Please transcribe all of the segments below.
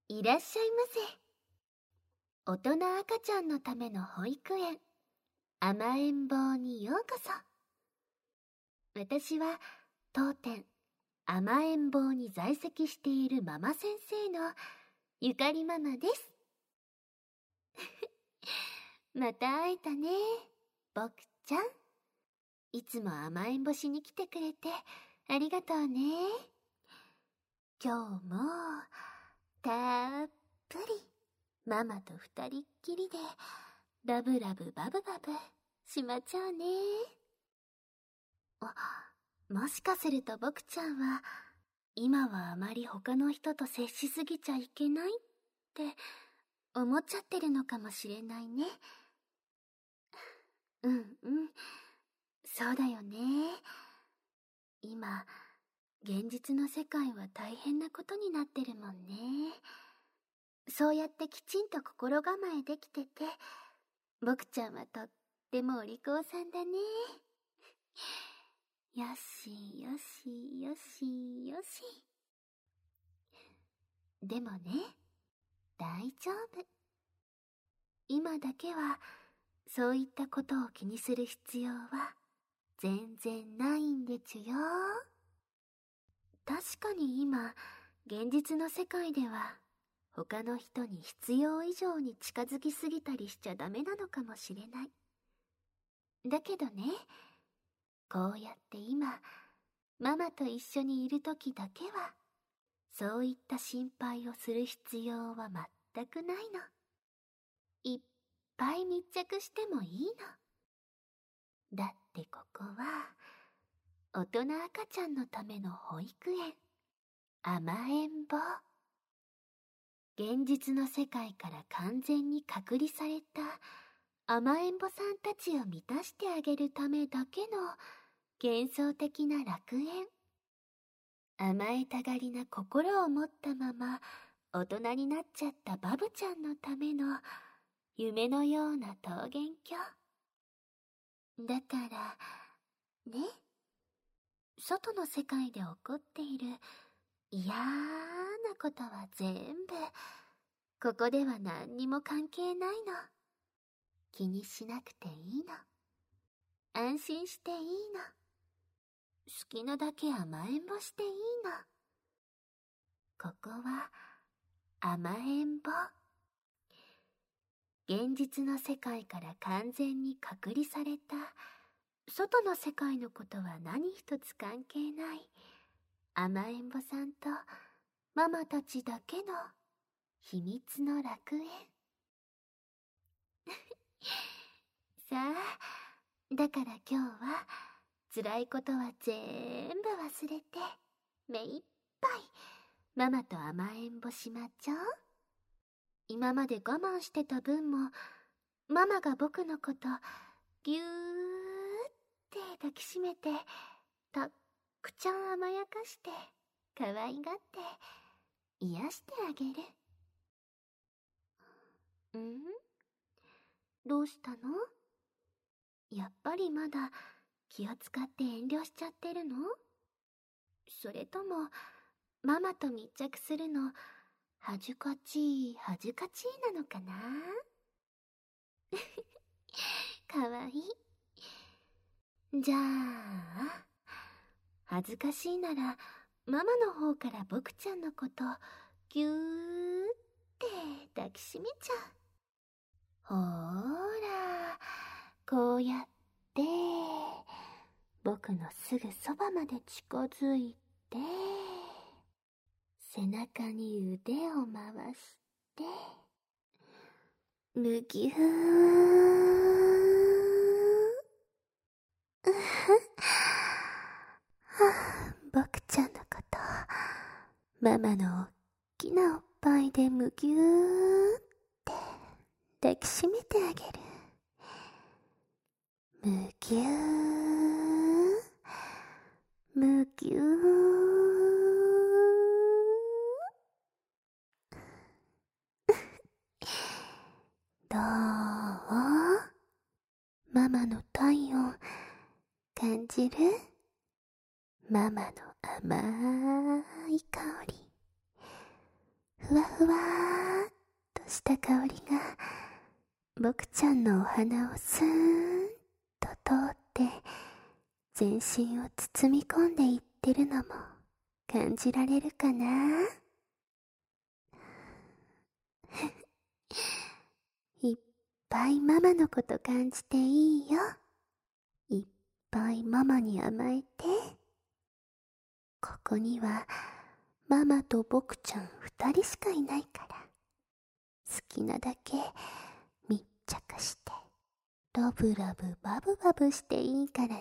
いらっしゃいませ。大人赤ちゃんのための保育園、甘えん坊にようこそ。私は当店甘えん坊に在籍しているママ先生のゆかりママです。また会えたね、僕ちゃん。いつも甘えん坊しに来てくれてありがとうね。今日もたっぷりママと二人っきりでラブラブバブバブしまっちゃうね。もしかすると僕ちゃんは今はあまり他の人と接しすぎちゃいけないって思っちゃってるのかもしれないね。そうだよね。今現実の世界は大変なことになってるもんね。そうやってきちんと心構えできてて、僕ちゃんはとってもお利口さんだね。よしよしよしよし。でもね、大丈夫。今だけはそういったことを気にする必要は全然ないんでちゅよ。確かに今現実の世界では他の人に必要以上に近づきすぎたりしちゃダメなのかもしれない。だけどね、こうやって今ママと一緒にいる時だけはそういった心配をする必要は全くないの。いっぱい密着してもいいの。だってここは大人赤ちゃんのための保育園、甘えん坊。現実の世界から完全に隔離された甘えん坊さんたちを満たしてあげるためだけの幻想的な楽園。甘えたがりな心を持ったまま大人になっちゃったバブちゃんのための夢のような桃源郷。だからね、外の世界で起こっている嫌なことは全部ここでは何にも関係ないの。気にしなくていいの。安心していいの。好きなだけ甘えん坊していいの。ここは甘えん坊。現実の世界から完全に隔離された外の世界のことは何一つ関係ない甘えん坊さんとママたちだけの秘密の楽園。さあ、だから今日は辛いことは全部忘れて目いっぱいママと甘えん坊しまっちゃおう。今まで我慢してた分もママが僕のことぎゅーって抱きしめてたっくちゃん甘やかして可愛がって癒してあげる。どうしたの？やっぱりまだ気を使って遠慮しちゃってるの？それともママと密着するの恥ずかしいなのかな？かわいい。じゃあ恥ずかしいならママの方から僕ちゃんのことぎゅーって抱きしめちゃう。ほーら、こうやって僕のすぐそばまで近づいて背中に腕を回してむぎゅー僕ちゃんのことママのおっきなおっぱいでむぎゅーって抱きしめてあげる。むぎゅーむぎゅー。どう？ママの体温感じる？ママの甘い香り、ふふわふわーっとした香りが僕ちゃんのお鼻をスーンと通って全身を包み込んでいってるのも感じられるかな。いっぱいママのこと感じていいよ。いっぱいママに甘えて。ここにはママと僕ちゃん2人しかいないから、好きなだけ密着してラブラブバブバブしていいからね。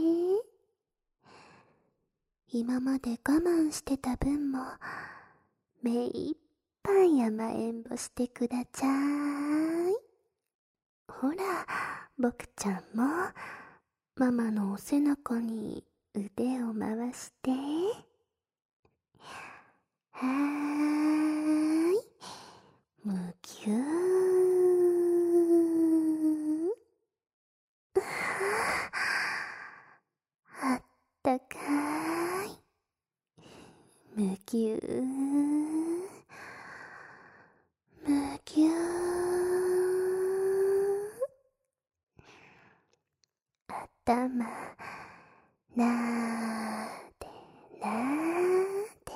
今まで我慢してた分も目いっぱい甘えんぼしてくだちゃい。ほら、僕ちゃんもママのお背中に腕を回して。はーい、むぎゅー。あったかーい。むぎゅーむぎゅー。頭なーでなーで。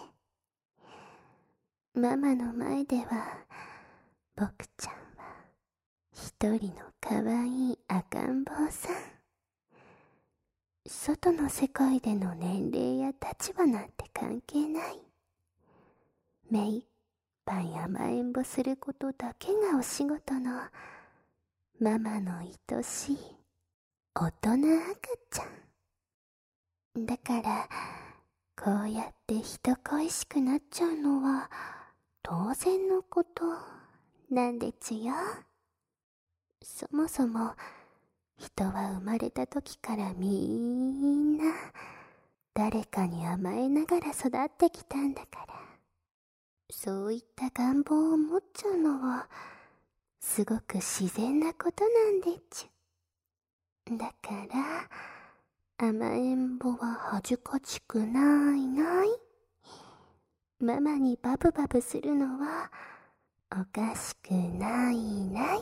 ママの前では僕ちゃんは一人のかわいい赤ん坊さん。外の世界での年齢や立場なんて関係ない。目いっぱい甘えんぼすることだけがお仕事のママの愛しい大人赤ちゃんだから、こうやって人恋しくなっちゃうのは当然のことなんでちゅよ。そもそも人は生まれた時からみんな誰かに甘えながら育ってきたんだから、そういった願望を持っちゃうのはすごく自然なことなんでちゅ。だから甘えんぼは恥ずかしくないない。ママにバブバブするのはおかしくないない。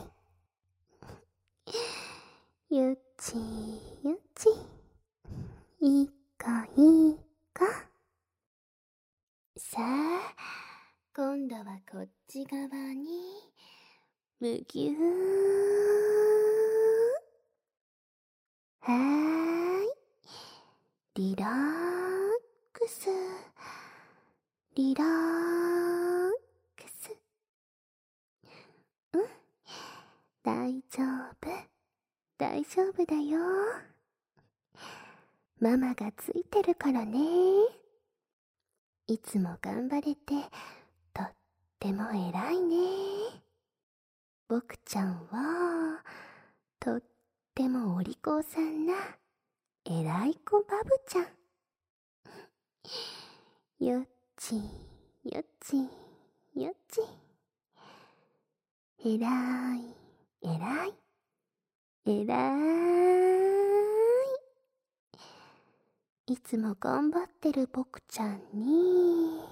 ゆっちゆっち、いいかいいか。さあ、今度はこっち側にむぎゅー。はーい、リラックスリラックス。うん、大丈夫大丈夫だよ。ママがついてるからね。いつも頑張れてとっても偉いね。僕ちゃんはとってもお利口さんな偉い子バブちゃん。よっちよっちよっち。偉い偉い偉い。いつも頑張ってる僕ちゃんに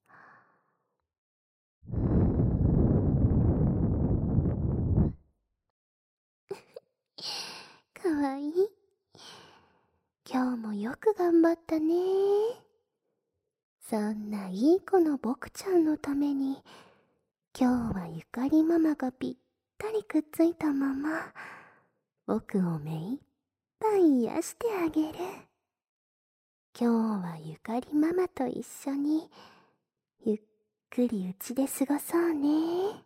かわいい。今日もよく頑張ったね。そんないい子の僕ちゃんのために、今日はゆかりママがぴったりくっついたまま、僕を目いっぱい癒してあげる。今日はゆかりママと一緒に、ゆっくりうちで過ごそうね。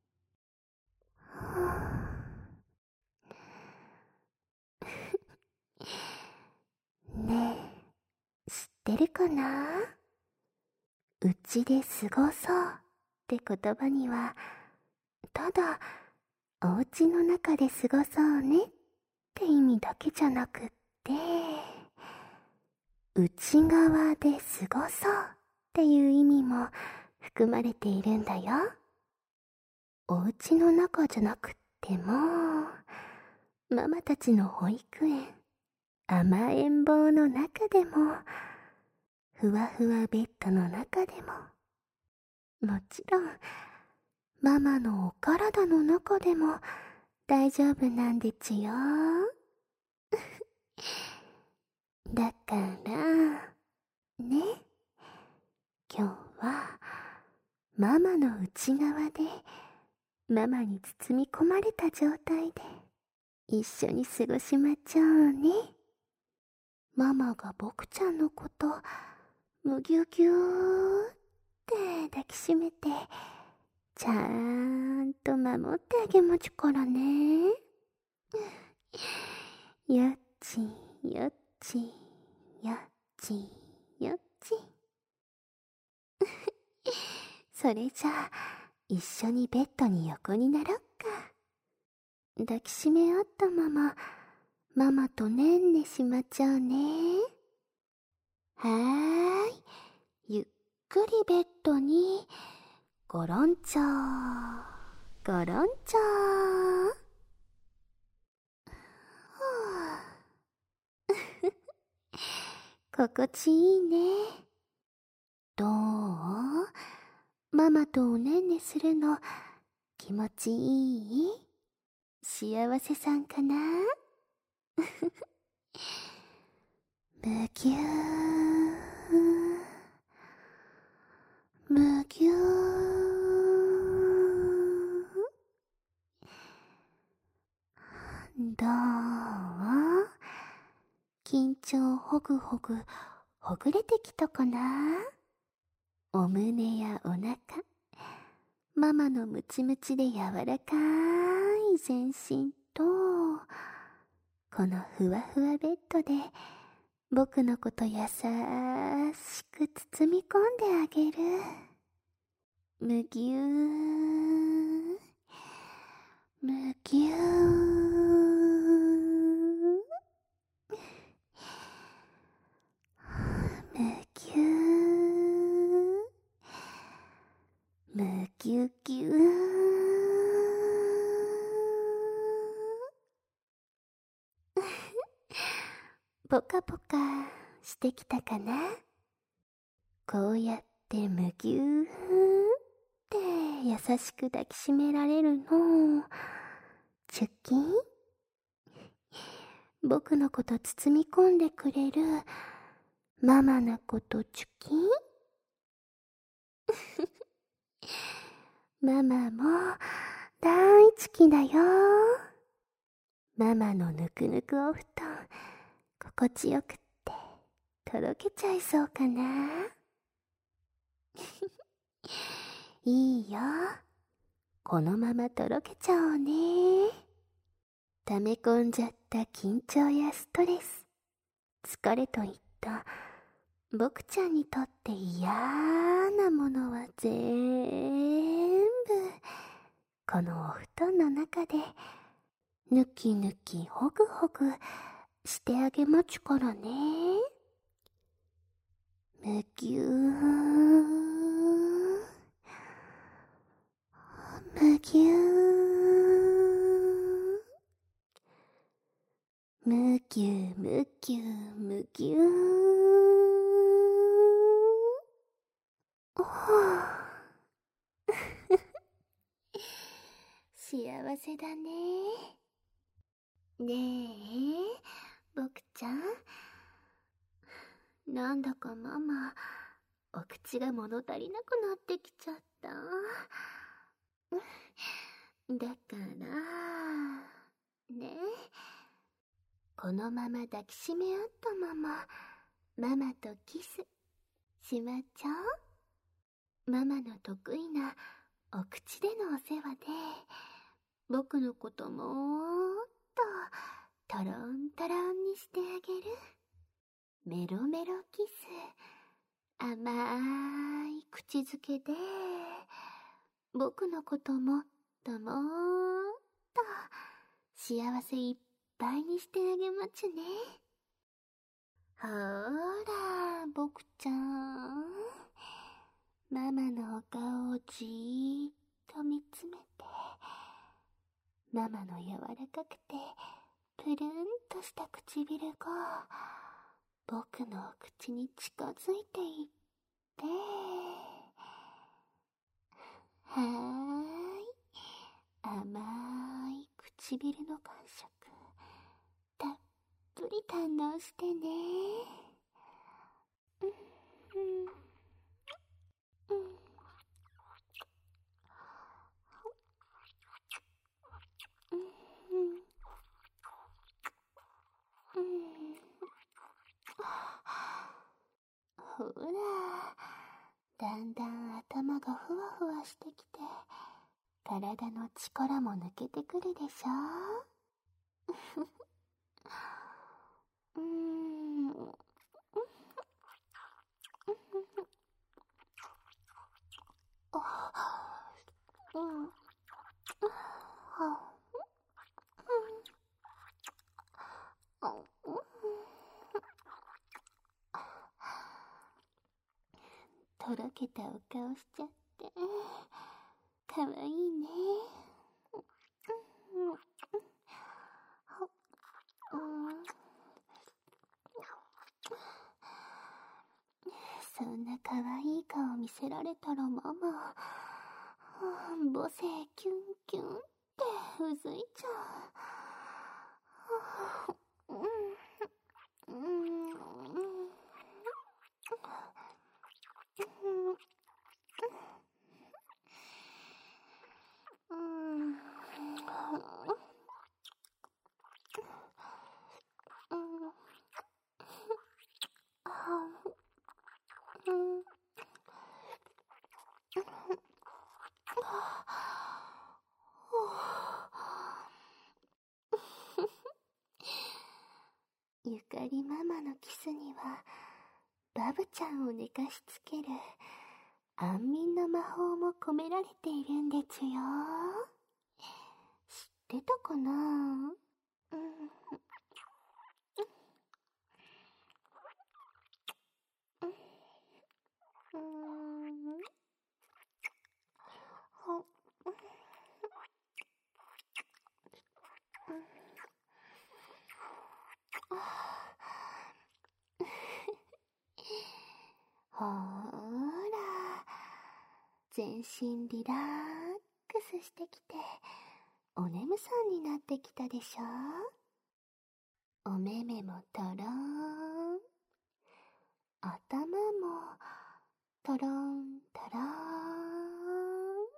ねえ、知ってるかな？うちで過ごそうって言葉には、ただお家の中で過ごそうねって意味だけじゃなくって、内側で過ごそうっていう意味も含まれているんだよ。お家の中じゃなくっても、ママたちの保育園、甘えん坊の中でも、ふわふわベッドの中でも、 もちろん、ママのお体の中でも大丈夫なんでちゅよ。だから、ね。今日は、ママの内側で、ママに包み込まれた状態で、一緒に過ごしまちょうね。ママが僕ちゃんのこと、むぎゅぎゅーって抱きしめて、ちゃんと守ってあげまちゅからね。よっちよっちよっちよっち。それじゃあ、一緒にベッドに横になろっか。抱きしめ合ったまま、ママとねんねしまちゃうね。はーい。ゆっくりベッドに、ごろんちょー、ごろんちょー。心地いいね。どう？ママとおねんねするの気持ちいい？幸せさんかな？むぎゅー、むぎゅー。どう？緊張ほぐほぐほぐれてきたかな？お胸やお腹、ママのムチムチで柔らかい全身と、このふわふわベッドで僕のこと優しく包み込んであげる。むぎゅー、むぎゅー。むぎゅー、むぎゅぎゅー。ポカポカしてきたかな？こうやってむぎゅーって優しく抱きしめられるの。チュッキン？僕のこと包み込んでくれるママのことチュキン？ママも大好きだよ。ママのぬくぬくお布団心地よくってとろけちゃいそうかな。いいよ、このままとろけちゃおうね。溜め込んじゃった緊張やストレス、疲れといった僕ちゃんにとって嫌なものは全部このお布団の中でぬきぬきほぐほぐしてあげまちゅからね。むぎゅー、むぎゅー、むぎゅむぎゅむぎゅー。お幸せだね。ねえ、僕ちゃん。なんだかママ、お口が物足りなくなってきちゃった。だから、ね。このまま抱きしめ合ったまま、ママとキスしまっちゃう？ママの得意なお口でのお世話で、僕のこともーっとトロントロンにしてあげる。メロメロキス、甘い口づけで、僕のこともっともーっと幸せいっぱいにしてあげまちゅね。ほーら、僕ちゃん。ママのお顔をじーっと見つめて、ママの柔らかくてプルンとした唇が僕の口に近づいていって、 はーい。甘い唇の感触、たっぷり堪能してね。うんうんうんうん。ほら、だんだん頭がふわふわしてきて、体の力も抜けてくるでしょ。うーん。あ、うん。とろけたお顔しちゃって、かわいいね。そんなかわいい顔見せられたらママ、母性キュンキュンってうずいちゃう。ゆかりママのキスにはバブちゃんを寝かしつける安眠の魔法も込められているんでちゅよ。知ってたかな？うん。ほーら、全身リラックスしてきて、お眠さんになってきたでしょ。お目目もとろーん、頭もとろんとろーん。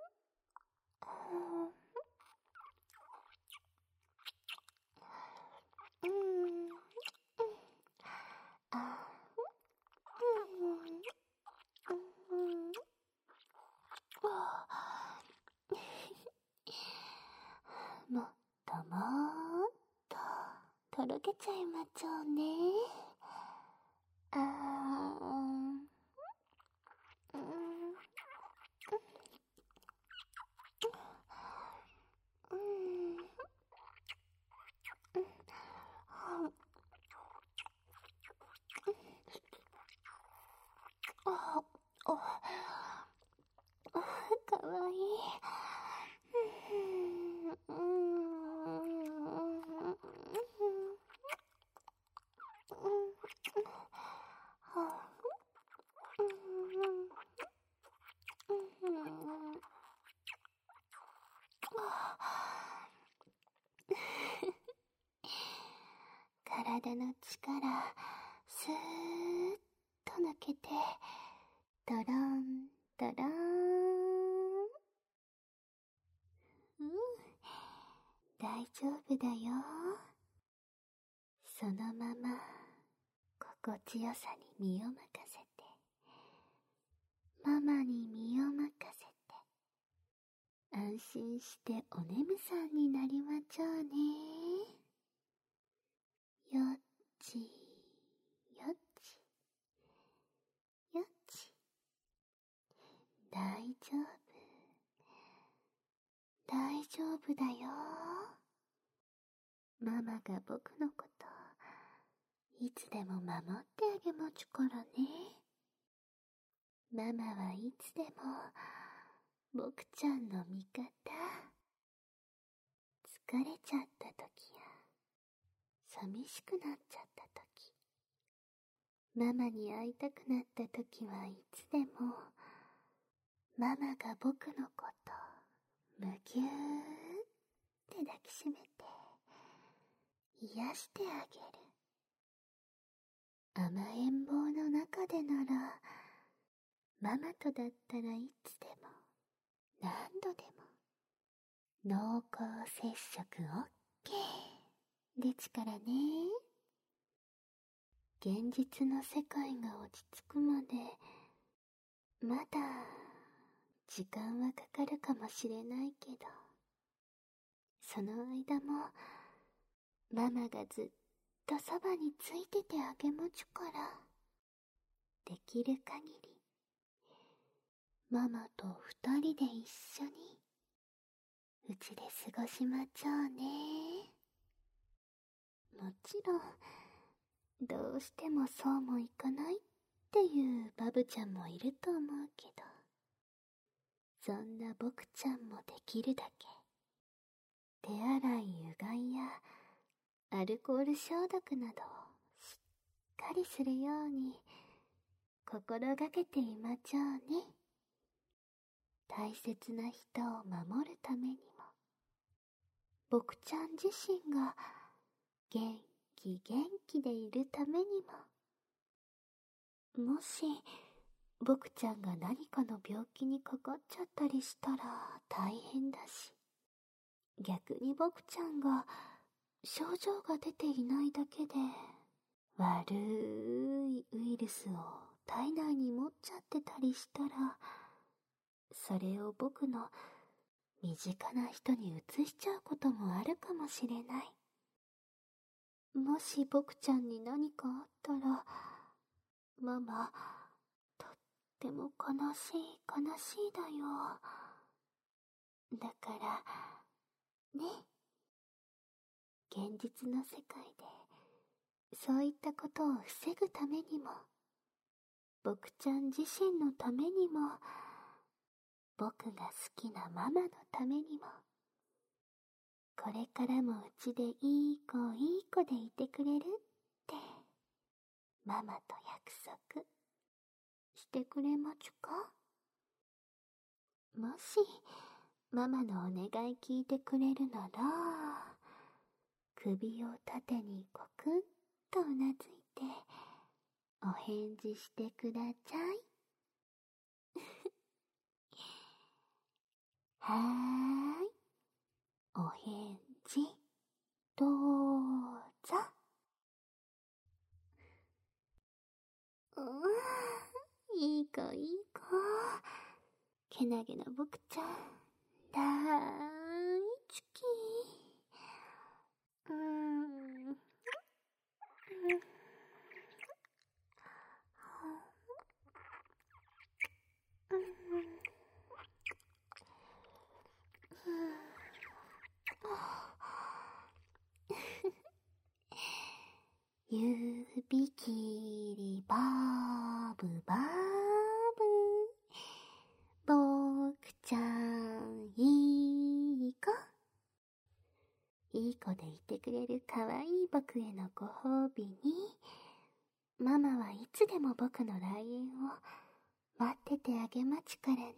うん。あ、もっともっととろけちゃいまちょうね。あー、うん、うん、あ、かわいい。体の力スーッと抜けて、ドロンドロン。うん、大丈夫だよ。そのまま心地よさに身を任せて、ママに身を任せて、安心してお眠さんになりまちょうね。よっちよっちよっち。大丈夫、大丈夫だよ。ママが僕のこといつでも守ってあげまちゅからね。ママはいつでも僕ちゃんの味方。疲れちゃった時や寂しくなっちゃった時、ママに会いたくなった時はいつでもママが僕のことむぎゅーって抱きしめて癒してあげる。甘えん坊の中でなら、ママとだったらいつでも何度でも濃厚接触 OK ですからね。現実の世界が落ち着くまでまだ時間はかかるかもしれないけど、その間もママがずっとそばについててあげまちゅから、できる限りママと二人で一緒にうちで過ごしまちょうね。もちろんどうしてもそうもいかないっていうバブちゃんもいると思うけど、そんな僕ちゃんもできるだけ手洗いうがいやアルコール消毒などをしっかりするように心がけていまちょうね。大切な人を守るためにも、僕ちゃん自身が元気でいるためにも、もし僕ちゃんが何かの病気にかかっちゃったりしたら大変だし、逆に僕ちゃんが症状が出ていないだけで悪いウイルスを体内に持っちゃってたりしたら、それを僕の身近な人に移しちゃうこともあるかもしれない。もし僕ちゃんに何かあったら、ママとっても悲しいだよ。だからね、現実の世界でそういったことを防ぐためにも、僕ちゃん自身のためにも、僕が好きなママのためにも、これからもうちでいい子でいてくれるってママと約束してくれまちゅか。もしママのお願い聞いてくれるなら、首を縦にコクンとうなずいてお返事してくだちゃい。はーい、お返事どうぞ。いい子けなげな僕ちゃん大好き。指切りバーブバーブ、僕ちゃんいい子でいてくれるかわいい僕へのご褒美に、ママはいつでも僕の来園を待っててあげまちからね。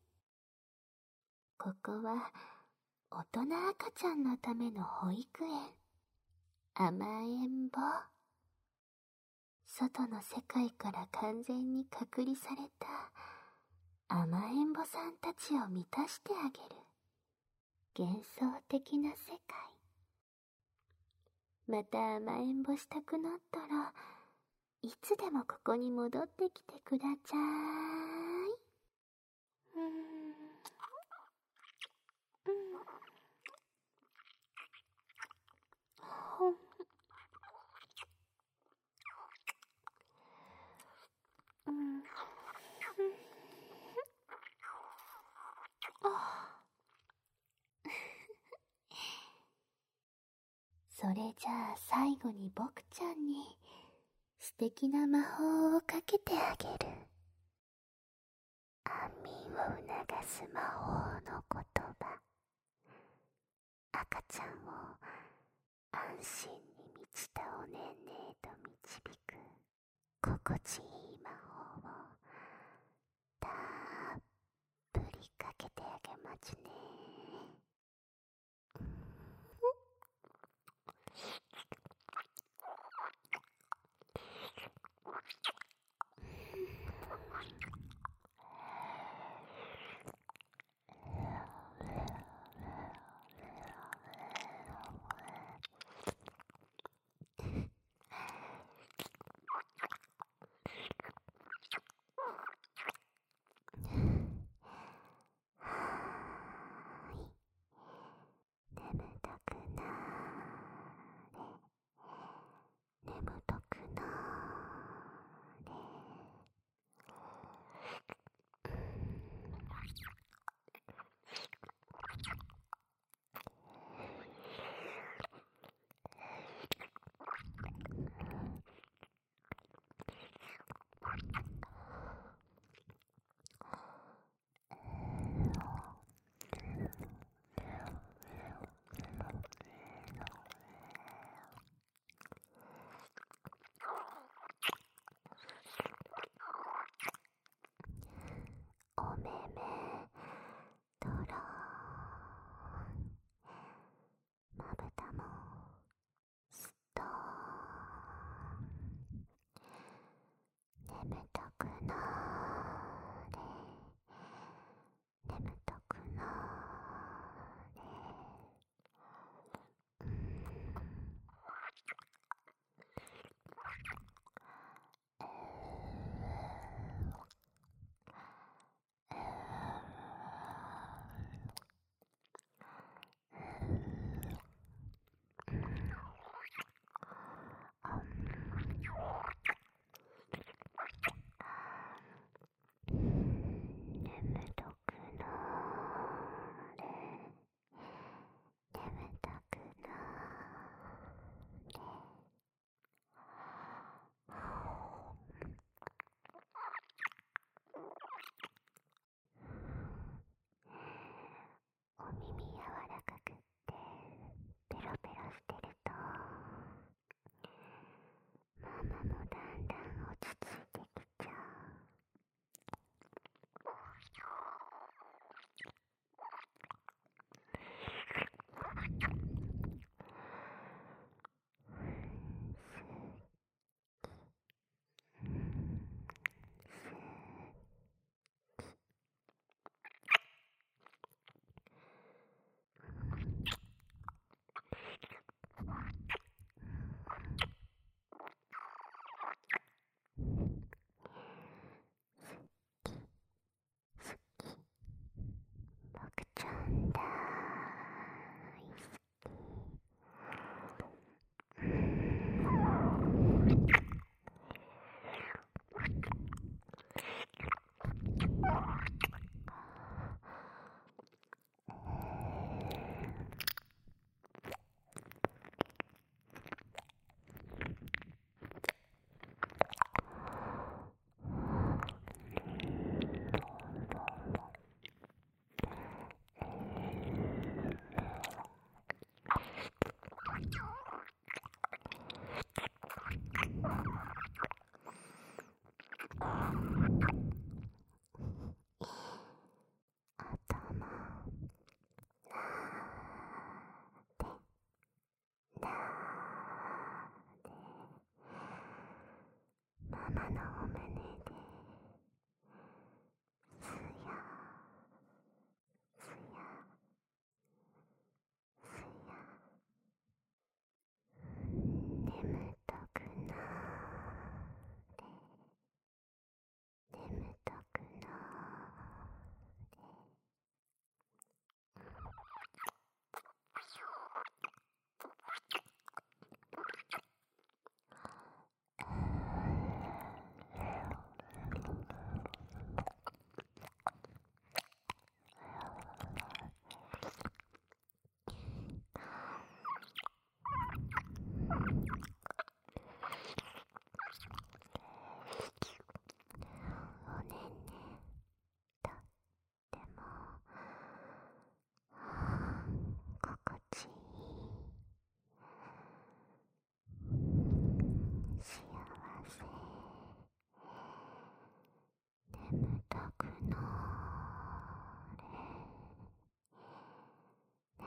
ここは大人赤ちゃんのための保育園、甘えん坊。外の世界から完全に隔離された甘えん坊さんたちを満たしてあげる幻想的な世界。また甘えん坊したくなったらいつでもここに戻ってきてくだちゃい。それじゃあ最後に僕ちゃんに素敵な魔法をかけてあげる。安眠を促す魔法の言葉。赤ちゃんを安心に満ちたおねんねへと導く心地いい魔法をたっぷりかけてあげまちね。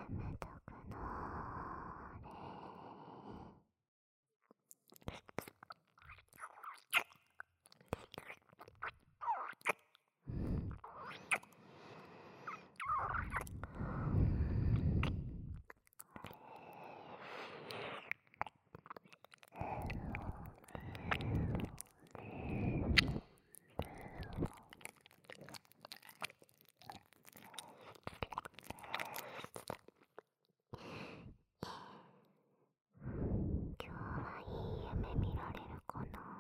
眠たくなれ。今日はいい夢見られるかな。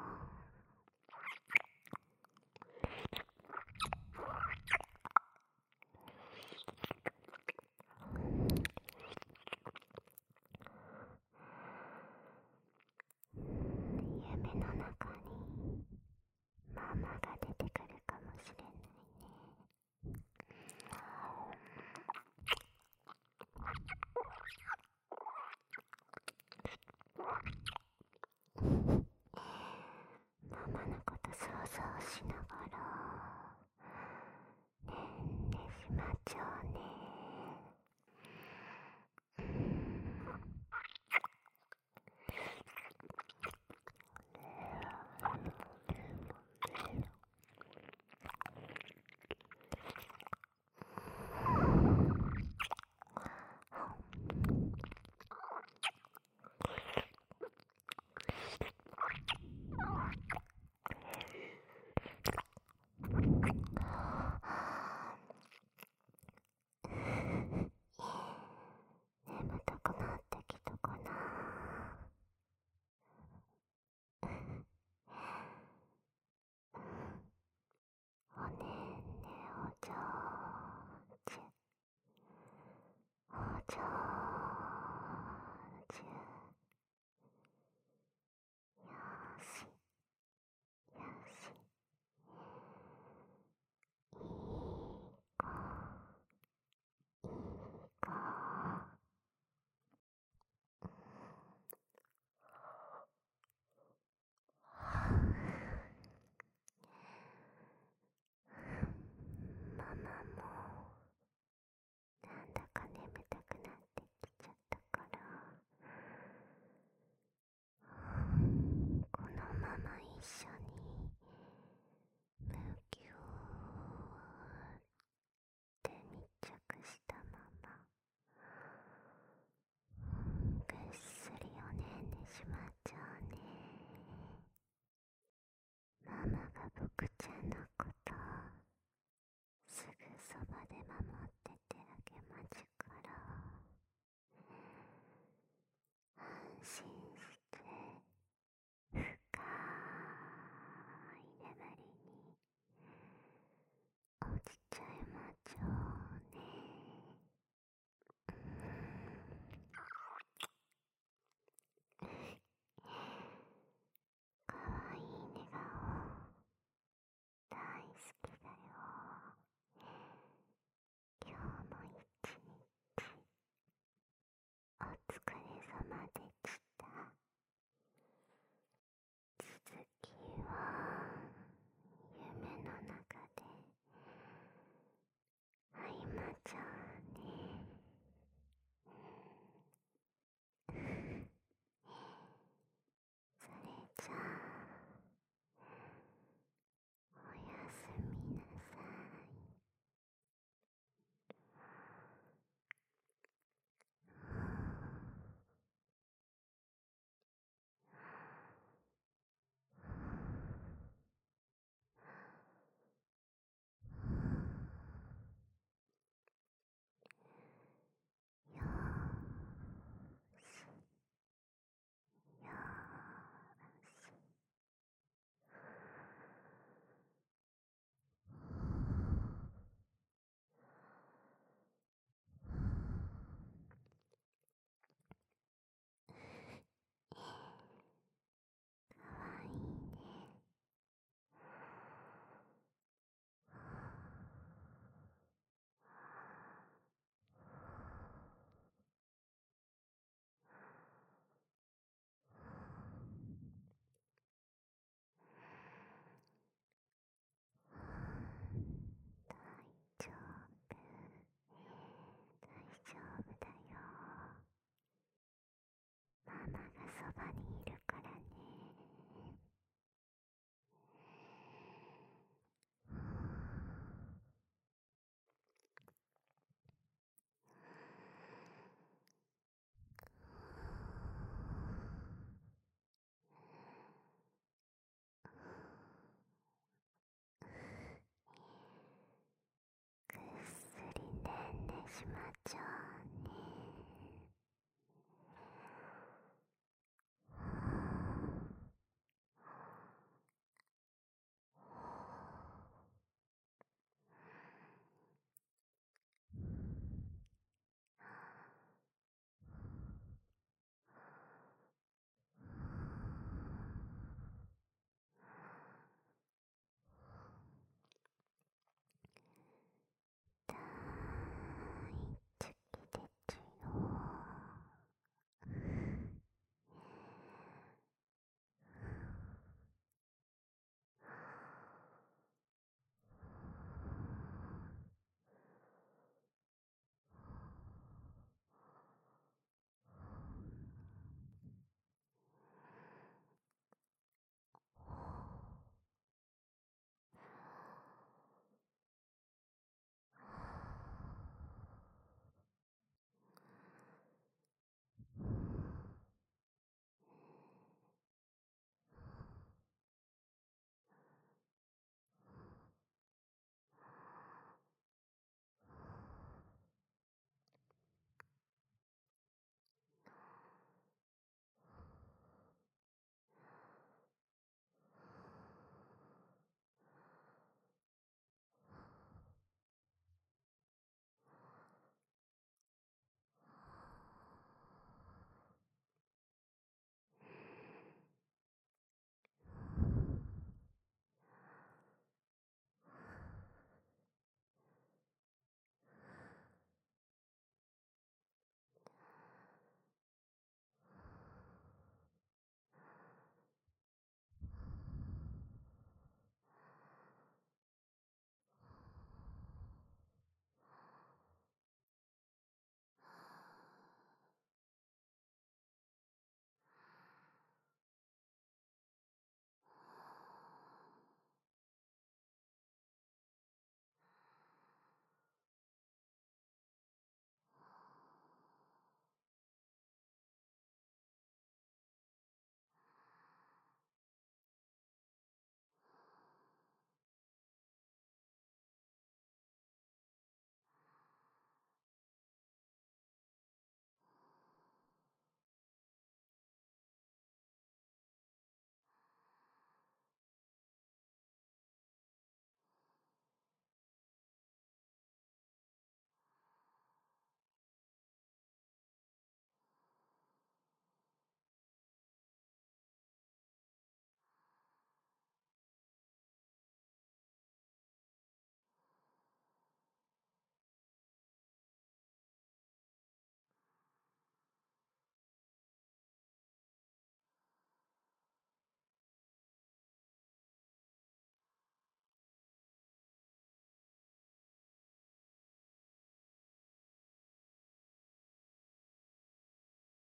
夢の中にママが出てくるかもしれないね。ママのこと想像しながら寝んでしまっちゃうね。眠たくなってきたかな。おねんねお上手、お上手。よしよし、いい子いい子。ママもなんだか眠たくなってきちゃったから、このまま一緒にむぎゅーって密着したままぐっすりおねんでしまっちゃうね。ママが僕ちゃんのこと